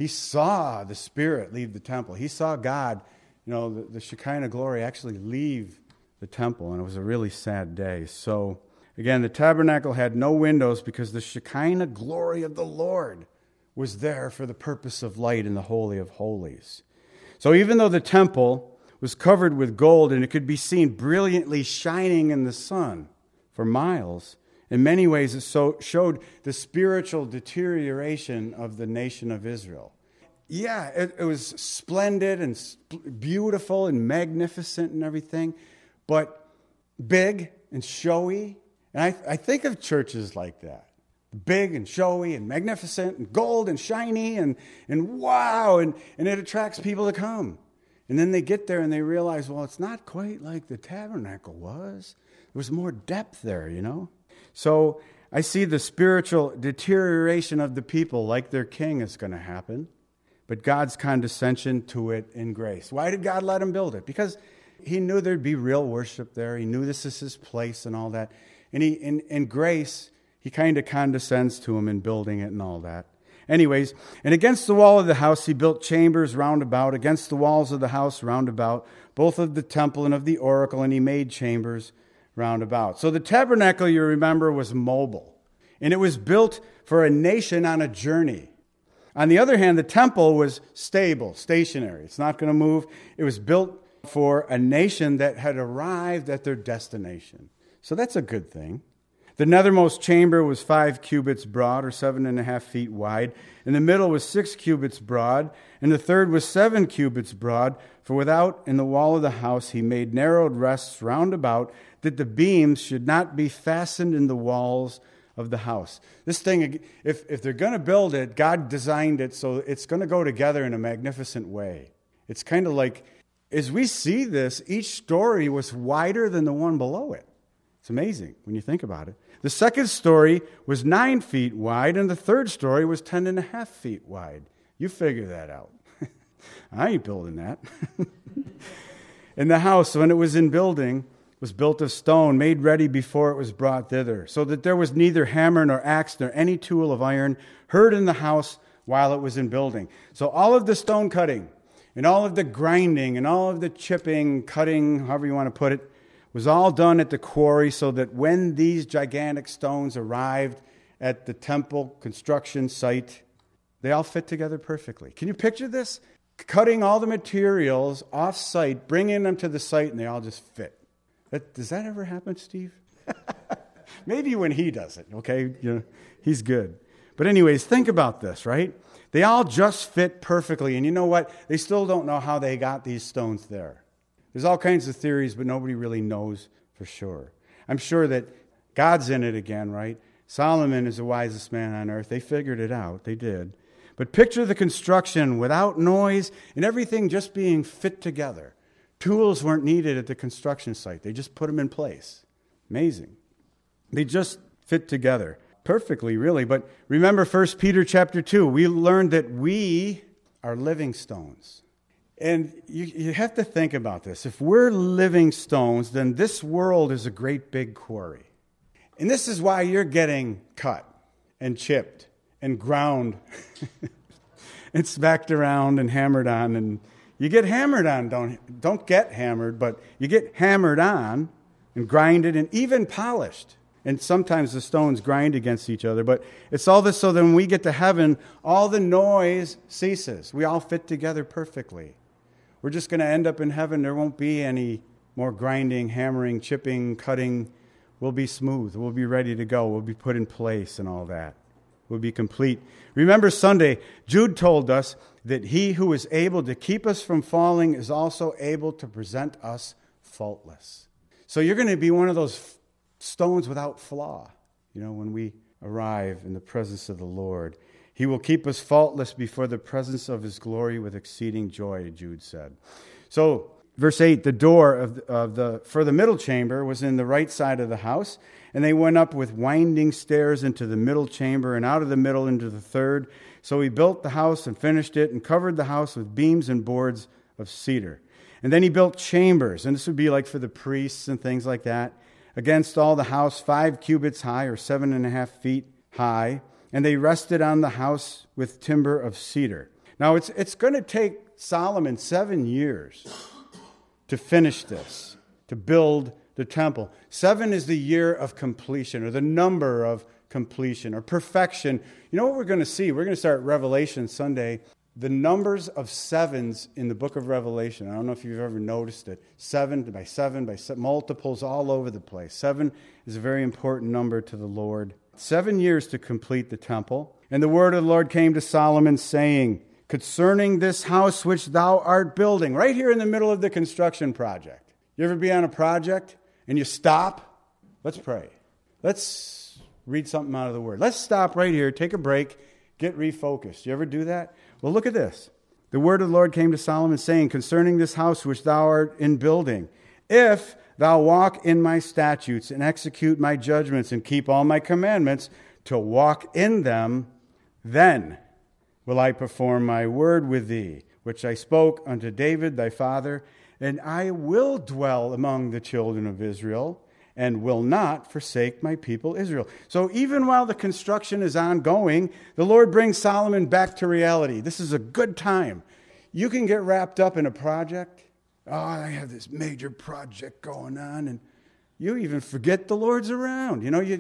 the Spirit leave the temple. He saw God, the Shekinah glory actually leave the temple, and it was a really sad day. So, again, the tabernacle had no windows because the Shekinah glory of the Lord was there for the purpose of light in the Holy of Holies. So even though the temple was covered with gold and it could be seen brilliantly shining in the sun for miles, in many ways it showed the spiritual deterioration of the nation of Israel. Yeah, it was splendid and beautiful and magnificent and everything, but big and showy. And I think of churches like that. Big and showy and magnificent and gold and shiny and wow, and it attracts people to come. And then they get there and they realize, well, it's not quite like the tabernacle was. There was more depth there, So I see the spiritual deterioration of the people, like their king, is going to happen. But God's condescension to it in grace. Why did God let him build it? Because he knew there'd be real worship there. He knew this is his place and all that. And in grace, he kind of condescends to him in building it and all that. Anyways, and against the wall of the house he built chambers round about, against the walls of the house round about, both of the temple and of the oracle, and he made chambers round about. So the tabernacle, you remember, was mobile. And it was built for a nation on a journey. On the other hand, the temple was stable, stationary. It's not going to move. It was built for a nation that had arrived at their destination. So that's a good thing. The nethermost chamber was 5 cubits broad, or 7.5 feet wide. And the middle was 6 cubits broad, and the third was 7 cubits broad. For without in the wall of the house he made narrowed rests round about, that the beams should not be fastened in the walls of the house. This thing, if they're going to build it, God designed it so it's going to go together in a magnificent way. It's kind of like, as we see this, each story was wider than the one below it. It's amazing when you think about it. The second story was 9 feet wide, and the third story was 10.5 feet wide. You figure that out. I ain't building that. And the house, when it was in building, was built of stone, made ready before it was brought thither, so that there was neither hammer nor axe nor any tool of iron heard in the house while it was in building. So all of the stone cutting, and all of the grinding, and all of the chipping, cutting, however you want to put it, was all done at the quarry, so that when these gigantic stones arrived at the temple construction site, they all fit together perfectly. Can you picture this? Cutting all the materials off-site, bringing them to the site, and they all just fit. Does that ever happen, Steve? Maybe when he does it, okay? He's good. But anyways, think about this, right? They all just fit perfectly. And you know what? They still don't know how they got these stones there. There's all kinds of theories, but nobody really knows for sure. I'm sure that God's in it again, right? Solomon is the wisest man on earth. They figured it out. They did. But picture the construction without noise and everything just being fit together. Tools weren't needed at the construction site. They just put them in place. Amazing. They just fit together perfectly, really. But remember 1 Peter chapter 2. We learned that we are living stones. And you have to think about this. If we're living stones, then this world is a great big quarry. And this is why you're getting cut and chipped and ground and smacked around and hammered on. And you get hammered on, don't get hammered, but you get hammered on and grinded and even polished. And sometimes the stones grind against each other. But it's all this so that when we get to heaven, all the noise ceases. We all fit together perfectly. We're just going to end up in heaven. There won't be any more grinding, hammering, chipping, cutting. We'll be smooth. We'll be ready to go. We'll be put in place and all that. We'll be complete. Remember Sunday, Jude told us that he who is able to keep us from falling is also able to present us faultless. So you're going to be one of those stones without flaw, when we arrive in the presence of the Lord. He will keep us faultless before the presence of his glory with exceeding joy, Jude said. So, verse 8, the door for the middle chamber was in the right side of the house, and they went up with winding stairs into the middle chamber and out of the middle into the third. So he built the house and finished it and covered the house with beams and boards of cedar. And then he built chambers, and this would be like for the priests and things like that, against all the house 5 cubits high, or 7.5 feet high. And they rested on the house with timber of cedar. Now, it's going to take Solomon 7 years to finish this, to build the temple. 7 is the year of completion, or the number of completion, or perfection. You know what we're going to see? We're going to start Revelation Sunday. The numbers of 7s in the book of Revelation. I don't know if you've ever noticed it. 7 by 7 by 7, multiples all over the place. 7 is a very important number to the Lord. 7 years to complete the temple. And the word of the Lord came to Solomon, saying, concerning this house which thou art building, right here in the middle of the construction project. You ever be on a project and you stop? Let's pray. Let's read something out of the word. Let's stop right here, take a break, get refocused. You ever do that? Well, look at this. The word of the Lord came to Solomon, saying, concerning this house which thou art in building, if thou walk in my statutes and execute my judgments and keep all my commandments to walk in them, then will I perform my word with thee, which I spoke unto David thy father, and I will dwell among the children of Israel, and will not forsake my people Israel. So even while the construction is ongoing, the Lord brings Solomon back to reality. This is a good time. You can get wrapped up in a project. Oh, I have this major project going on, and you even forget the Lord's around.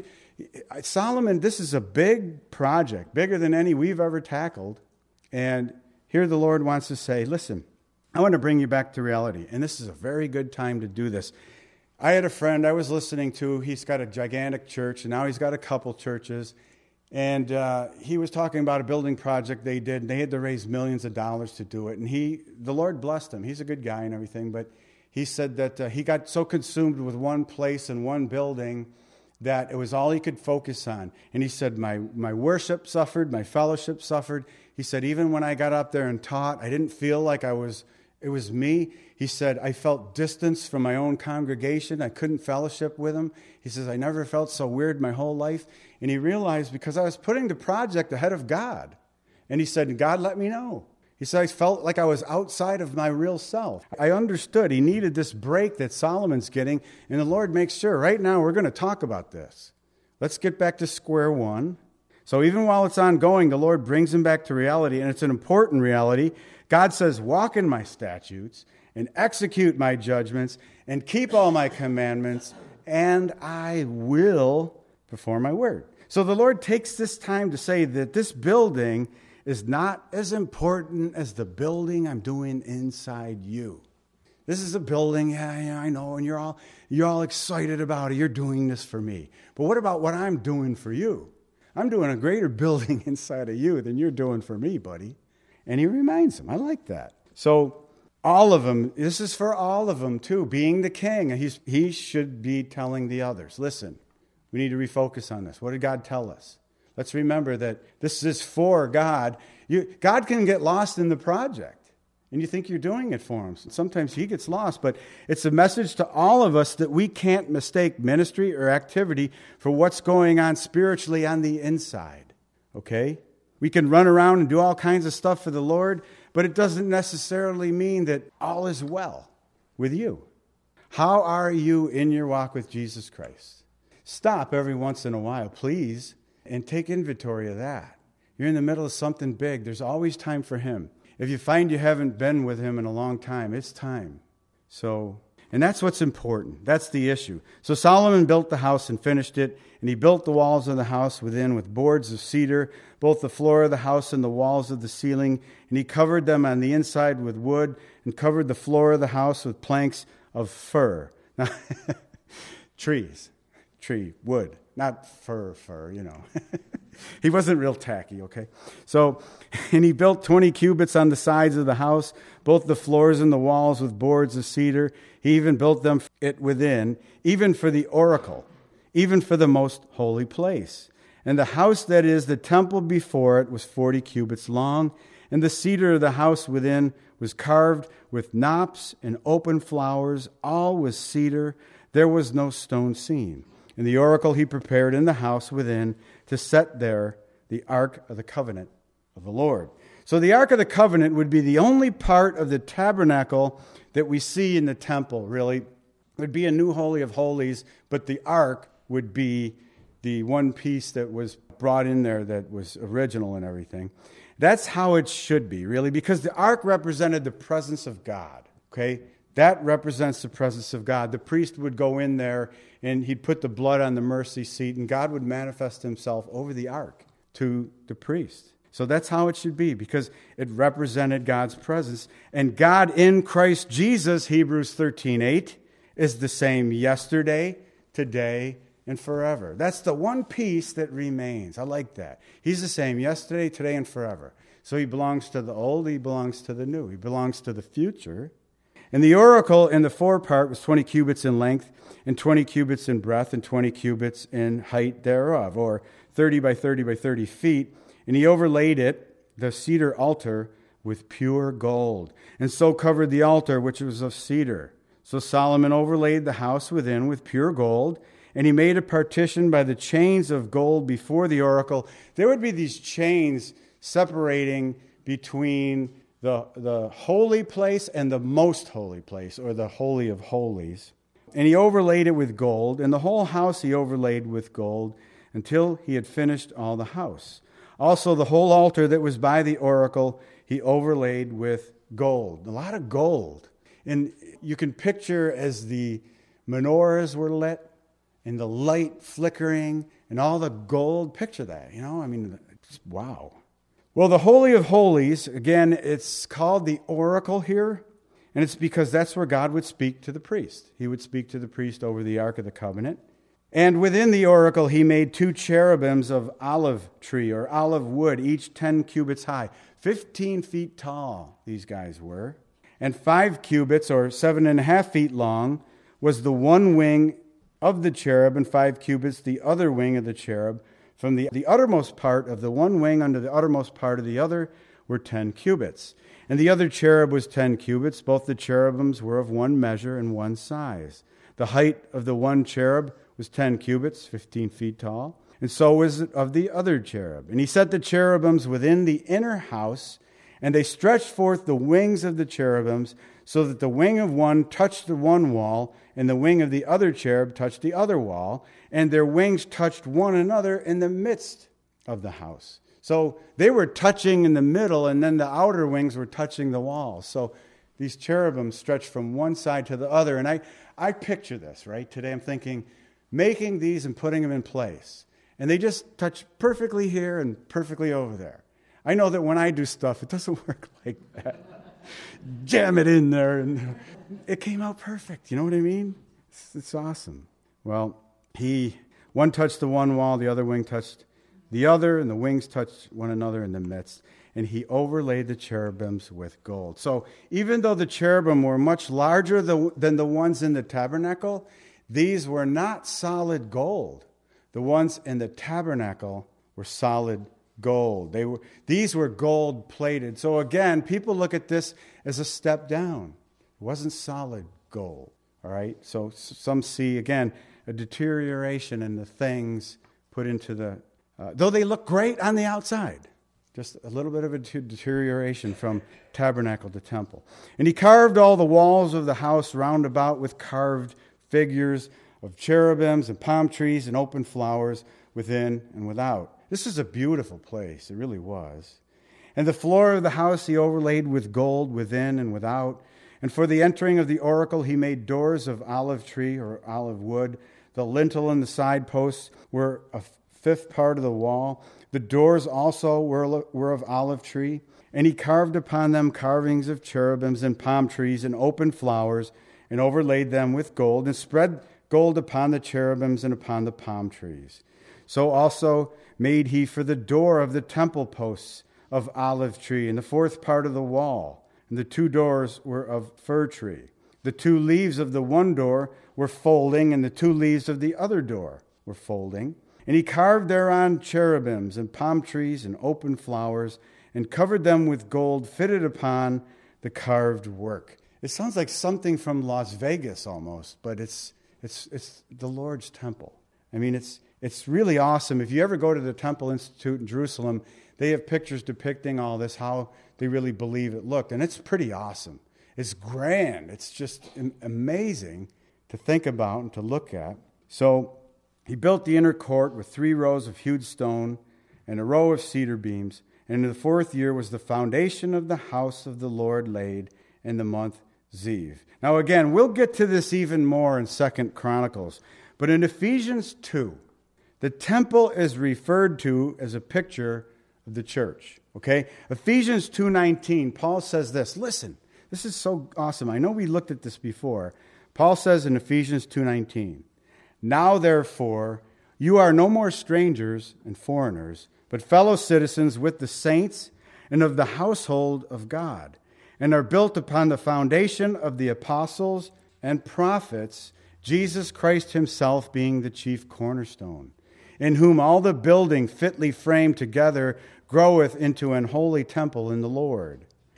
Solomon, this is a big project, bigger than any we've ever tackled. And here the Lord wants to say, listen, I want to bring you back to reality. And this is a very good time to do this. I had a friend I was listening to. He's got a gigantic church, and now he's got a couple churches. And he was talking about a building project they did, and they had to raise millions of dollars to do it. And the Lord blessed him. He's a good guy and everything, but he said that he got so consumed with one place and one building that it was all he could focus on. And he said, my worship suffered, my fellowship suffered. He said, even when I got up there and taught, I didn't feel like it was me. He said, I felt distance from my own congregation. I couldn't fellowship with them. He says, I never felt so weird my whole life. And he realized because I was putting the project ahead of God. And he said, God let me know. He said, I felt like I was outside of my real self. I understood he needed this break that Solomon's getting. And the Lord makes sure, right now we're going to talk about this. Let's get back to square one. So even while it's ongoing, the Lord brings him back to reality. And it's an important reality. God says, walk in my statutes and execute my judgments and keep all my commandments, and I will perform my word. So the Lord takes this time to say that this building is not as important as the building I'm doing inside you. This is a building, yeah, I know, and you're all excited about it. You're doing this for me. But what about what I'm doing for you? I'm doing a greater building inside of you than you're doing for me, buddy. And he reminds them. I like that. So all of them, this is for all of them too. Being the king, he should be telling the others, listen, we need to refocus on this. What did God tell us? Let's remember that this is for God. God can get lost in the project, and you think you're doing it for him. Sometimes he gets lost, but it's a message to all of us that we can't mistake ministry or activity for what's going on spiritually on the inside, okay? We can run around and do all kinds of stuff for the Lord, but it doesn't necessarily mean that all is well with you. How are you in your walk with Jesus Christ? Stop every once in a while, please, and take inventory of that. You're in the middle of something big. There's always time for him. If you find you haven't been with him in a long time, it's time. And that's what's important. That's the issue. So Solomon built the house and finished it, and he built the walls of the house within with boards of cedar, both the floor of the house and the walls of the ceiling, and he covered them on the inside with wood and covered the floor of the house with planks of fir. Now, wood, not fur, He wasn't real tacky, okay? So, and he built 20 cubits on the sides of the house, both the floors and the walls with boards of cedar. He even built them within, even for the oracle, even for the most holy place. And the house that is the temple before it was 40 cubits long, and the cedar of the house within was carved with knops and open flowers. All was cedar. There was no stone seen. And the oracle he prepared in the house within to set there the Ark of the Covenant of the Lord. So the Ark of the Covenant would be the only part of the tabernacle that we see in the temple, really. It would be a new Holy of Holies, but the Ark would be the one piece that was brought in there that was original and everything. That's how it should be, really, because the Ark represented the presence of God, okay? That represents the presence of God. The priest would go in there and he'd put the blood on the mercy seat, and God would manifest himself over the ark to the priest. So that's how it should be, because it represented God's presence. And God in Christ Jesus, Hebrews 13:8, is the same yesterday, today, and forever. That's the one piece that remains. I like that. He's the same yesterday, today, and forever. So he belongs to the old, he belongs to the new. He belongs to the future. And the oracle in the forepart was 20 cubits in length, and 20 cubits in breadth, and 20 cubits in height thereof, or 30 by 30 by 30 feet. And he overlaid it, the cedar altar, with pure gold, and so covered the altar, which was of cedar. So Solomon overlaid the house within with pure gold, and he made a partition by the chains of gold before the oracle. There would be these chains separating between the holy place and the most holy place, or the Holy of Holies. And he overlaid it with gold, and the whole house he overlaid with gold until he had finished all the house. Also the whole altar that was by the oracle he overlaid with gold. A lot of gold. And you can picture as the menorahs were lit and the light flickering and all the gold. Picture that, wow. Well, the Holy of Holies, again, it's called the oracle here, and it's because that's where God would speak to the priest. He would speak to the priest over the Ark of the Covenant. And within the oracle, he made 2 cherubims of olive tree or olive wood, each 10 cubits high. 15 feet tall, these guys were. And 5 cubits, or 7.5 feet long, was the one wing of the cherub, and 5 cubits the other wing of the cherub. From the uttermost part of the one wing unto the uttermost part of the other were 10 cubits. And the other cherub was 10 cubits. Both the cherubims were of one measure and one size. The height of the one cherub was 10 cubits, 15 feet tall. And so was it of the other cherub. And he set the cherubims within the inner house, and they stretched forth the wings of the cherubims, so that the wing of one touched the one wall, and the wing of the other cherub touched the other wall, and their wings touched one another in the midst of the house. So they were touching in the middle, and then the outer wings were touching the wall. So these cherubim stretched from one side to the other. And I picture this, right? Today I'm thinking, making these and putting them in place. And they just touch perfectly here and perfectly over there. I know that when I do stuff, it doesn't work like that. Jam it in there, and it came out perfect. You know what I mean? It's awesome. Well, one touched the one wall, the other wing touched the other, and the wings touched one another in the midst. And he overlaid the cherubims with gold. So even though the cherubim were much larger than the ones in the tabernacle, these were not solid gold. The ones in the tabernacle were solid gold. These were gold plated. So again, people look at this as a step down. It wasn't solid gold. All right? So some see, again, a deterioration in the things put into the... though they look great on the outside. Just a little bit of a deterioration from tabernacle to temple. And he carved all the walls of the house round about with carved figures of cherubims and palm trees and open flowers within and without. This is a beautiful place. It really was. And the floor of the house he overlaid with gold within and without. And for the entering of the oracle he made doors of olive tree or olive wood. The lintel and the side posts were a 5th part of the wall. The doors also were of olive tree. And he carved upon them carvings of cherubims and palm trees and open flowers, and overlaid them with gold, and spread gold upon the cherubims and upon the palm trees. So also made he for the door of the temple posts of olive tree, and the 4th part of the wall. And the 2 doors were of fir tree. The 2 leaves of the one door were folding, and the 2 leaves of the other door were folding. And he carved thereon cherubims and palm trees and open flowers, and covered them with gold fitted upon the carved work. It sounds like something from Las Vegas almost, but it's the Lord's temple. I mean, it's really awesome. If you ever go to the Temple Institute in Jerusalem, they have pictures depicting all this, how they really believe it looked. And it's pretty awesome. It's grand. It's just amazing to think about and to look at. So he built the inner court with 3 rows of hewed stone and a row of cedar beams. And in the 4th year was the foundation of the house of the Lord laid in the month Ziv. Now again, we'll get to this even more in 2 Chronicles. But in Ephesians 2, the temple is referred to as a picture of the church. Okay? Ephesians 2:19, Paul says this. Listen, this is so awesome. I know we looked at this before. Paul says in Ephesians 2:19, "Now therefore, you are no more strangers and foreigners, but fellow citizens with the saints and of the household of God, and are built upon the foundation of the apostles and prophets, Jesus Christ himself being the chief cornerstone, in whom all the building fitly framed together groweth into an holy temple in the Lord.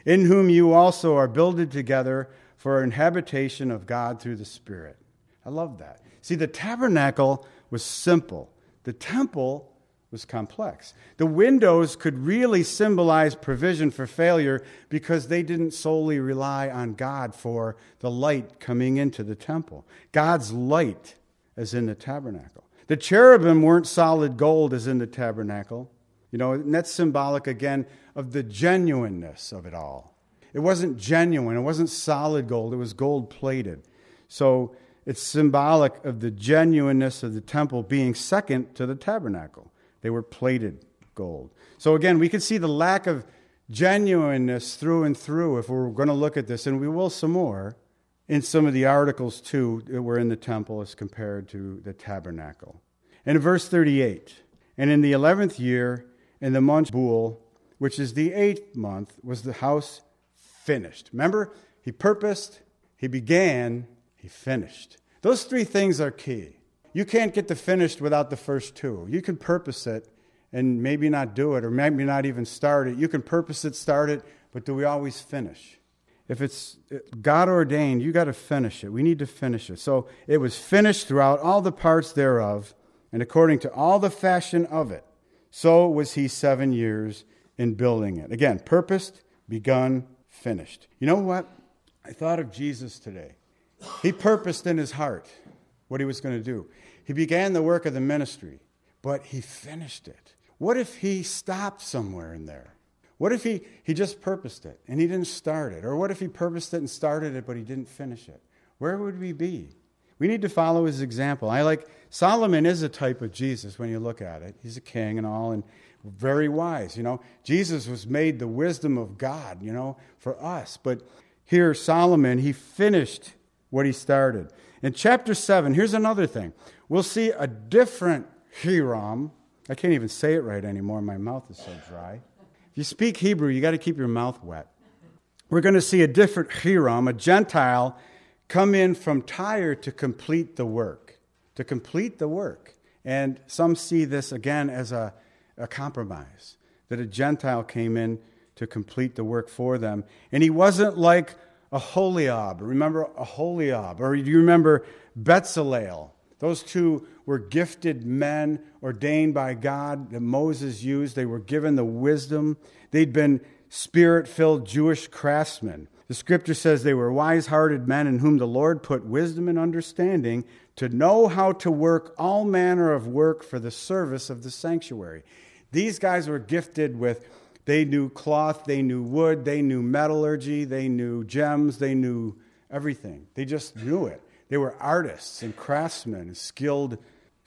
in whom you also are builded together for an habitation of God through the Spirit. I love that. See, the tabernacle was simple. The temple was complex. The windows could really symbolize provision for failure because they didn't solely rely on God for the light coming into the temple. God's light as in the tabernacle. The cherubim weren't solid gold as in the tabernacle. And that's symbolic, again, of the genuineness of it all. It wasn't genuine. It wasn't solid gold. It was gold-plated. So it's symbolic of the genuineness of the temple being second to the tabernacle. They were plated gold. So again, we can see the lack of genuineness through and through if we're going to look at this, and we will some more in some of the articles too that were in the temple as compared to the tabernacle. And in verse 38, and in the 11th year, in the month Bul, which is the 8th month, was the house finished. Remember, he purposed, he began, he finished. Those three things are key. You can't get the finished without the first two. You can purpose it and maybe not do it, or maybe not even start it. You can purpose it, start it, but do we always finish? If it's God ordained, you got to finish it. We need to finish it. So it was finished throughout all the parts thereof, and according to all the fashion of it. So was he 7 years in building it. Again, purposed, begun, finished. You know what? I thought of Jesus today. He purposed in his heart what he was going to do. He began the work of the ministry, but he finished it. What if he stopped somewhere in there? What if he just purposed it and he didn't start it? Or what if he purposed it and started it, but he didn't finish it? Where would we be? We need to follow his example. Solomon is a type of Jesus when you look at it. He's a king and all, and very wise. Jesus was made the wisdom of God, for us. But here, Solomon, he finished what he started. In chapter 7, here's another thing. We'll see a different Hiram. I can't even say it right anymore. My mouth is so dry. If you speak Hebrew, you got to keep your mouth wet. We're going to see a different Hiram, a Gentile, come in from Tyre to complete the work. To complete the work. And some see this again as a compromise, that a Gentile came in to complete the work for them. And he wasn't like Aholiab. Remember Aholiab? Or do you remember Bezalel? Those two were gifted men ordained by God that Moses used. They were given the wisdom. They'd been Spirit-filled Jewish craftsmen. The scripture says they were wise-hearted men in whom the Lord put wisdom and understanding to know how to work all manner of work for the service of the sanctuary. These guys were gifted with, they knew cloth, they knew wood, they knew metallurgy, they knew gems, they knew everything. They just knew it. They were artists and craftsmen, skilled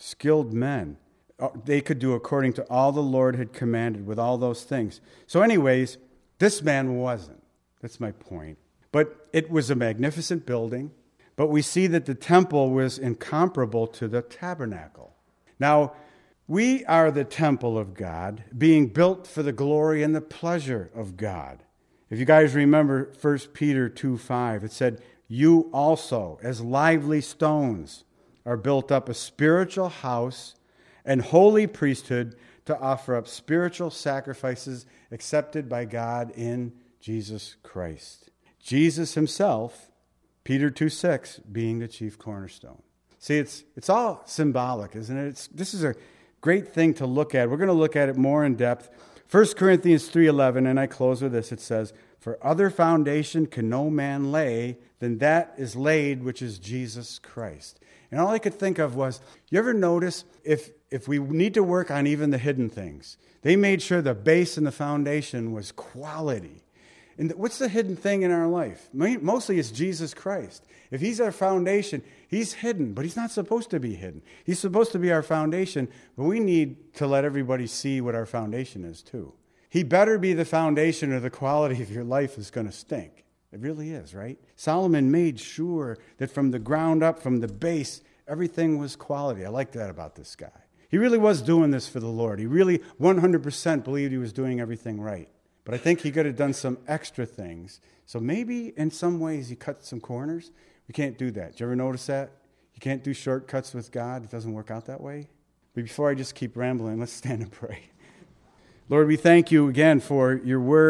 men. They could do according to all the Lord had commanded with all those things. So anyways, this man wasn't. That's my point. But it was a magnificent building. But we see that the temple was incomparable to the tabernacle. Now, we are the temple of God, being built for the glory and the pleasure of God. If you guys remember 1 Peter 2:5, it said, you also, as lively stones, are built up a spiritual house and holy priesthood to offer up spiritual sacrifices accepted by God in Jesus Christ. Jesus himself, Peter 2:6, being the chief cornerstone. See, it's all symbolic, isn't it? This is a great thing to look at. We're going to look at it more in depth. 1 Corinthians 3:11, and I close with this. It says, for other foundation can no man lay than that is laid, which is Jesus Christ. And all I could think of was, you ever notice if we need to work on even the hidden things, they made sure the base and the foundation was quality. And what's the hidden thing in our life? Mostly it's Jesus Christ. If he's our foundation, he's hidden, but he's not supposed to be hidden. He's supposed to be our foundation, but we need to let everybody see what our foundation is too. He better be the foundation or the quality of your life is going to stink. It really is, right? Solomon made sure that from the ground up, from the base, everything was quality. I like that about this guy. He really was doing this for the Lord. He really 100% believed he was doing everything right. But I think he could have done some extra things. So maybe in some ways he cut some corners. We can't do that. Did you ever notice that? You can't do shortcuts with God. It doesn't work out that way. But before I just keep rambling, let's stand and pray. Lord, we thank you again for your word.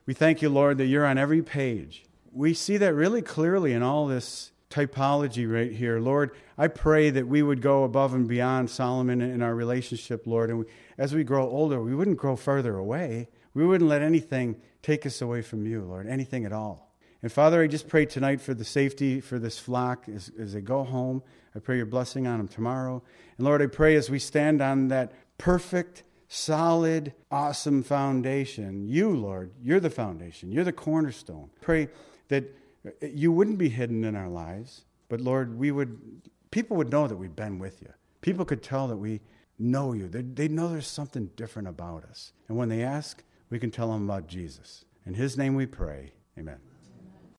We thank you, Lord, that you're on every page. We see that really clearly in all this typology right here. Lord, I pray that we would go above and beyond Solomon in our relationship, Lord. And as we grow older, we wouldn't grow further away. We wouldn't let anything take us away from you, Lord, anything at all. And Father, I just pray tonight for the safety for this flock as they go home. I pray your blessing on them tomorrow. And Lord, I pray as we stand on that perfect, solid, awesome foundation, you, Lord, you're the foundation. You're the cornerstone. Pray that you wouldn't be hidden in our lives, but Lord, people would know that we've been with you. People could tell that we know you. They know there's something different about us. And when they ask, we can tell them about Jesus. In his name we pray. Amen.